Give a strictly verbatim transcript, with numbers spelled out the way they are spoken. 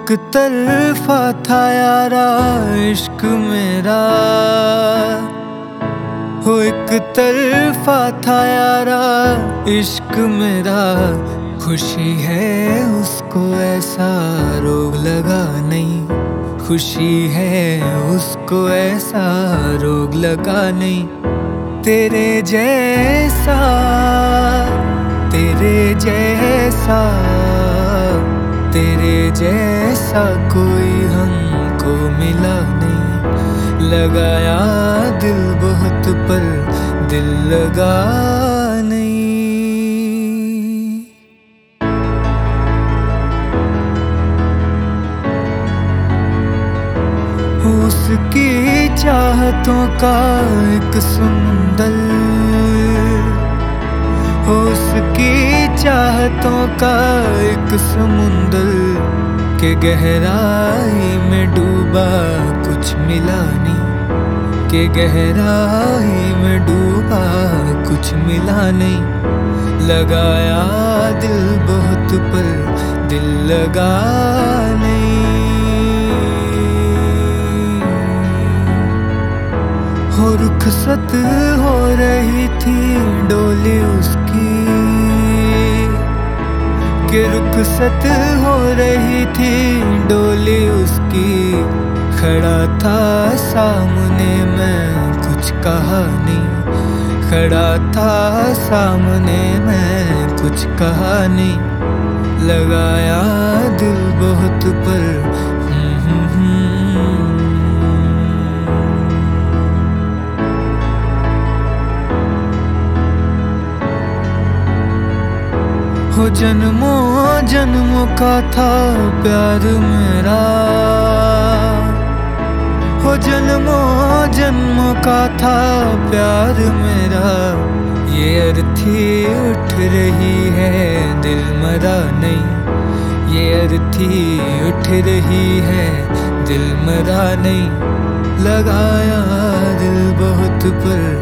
एक तरफा था यारा इश्क मेरा, हो एक तरफा था यारा इश्क मेरा। खुशी है उसको ऐसा रोग लगा नहीं, खुशी है उसको ऐसा रोग लगा नहीं। तेरे जैसा तेरे जैसा तेरे जैसा कोई हमको मिला नहीं। लगाया दिल बहुत पर दिल लगा नहीं। उसकी चाहतों का एक समुंदर, उसकी चाहतों का एक समुंदर के गहराई में डूबा कुछ मिला नहीं, के गहराई में डूबा कुछ मिला नहीं। लगाया दिल बहुत पर दिल लगा नहीं। हो रुखसत हो रही थी डोली उसकी, कि रुखसत हो रही थी डोली उसकी। खड़ा था सामने मैं कुछ कहा नहीं, खड़ा था सामने मैं कुछ कहा नहीं। लगाया दिल बहुत पर हो जन्मों जन्मों का था प्यार मेरा, हो जन्मों जन्मों का था प्यार मेरा। ये अर्थी उठ रही है दिल मरा नहीं, ये अर्थी उठ रही है दिल मरा नहीं। लगाया दिल बहुत पर